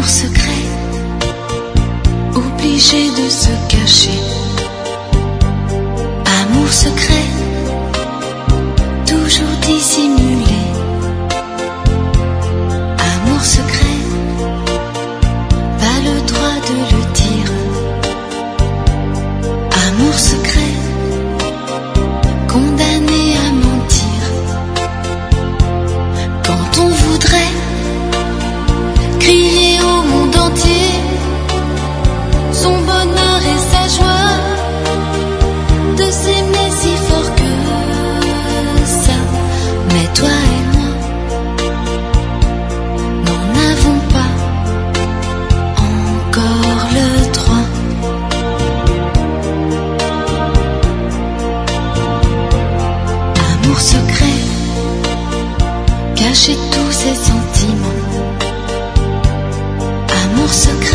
secret, obligé de se cacher. Amour secret, toujours dissimulé. Amour secret, pas le droit de le dire. Amour secret, condamné à mentir. Quand on voudrait crier au monde entier son bonheur et sa joie de s'aimer si fort que ça. Mais toi et moi n'en avons pas encore le droit. Amour secret, cacher tous ses sentiments. Amour secret,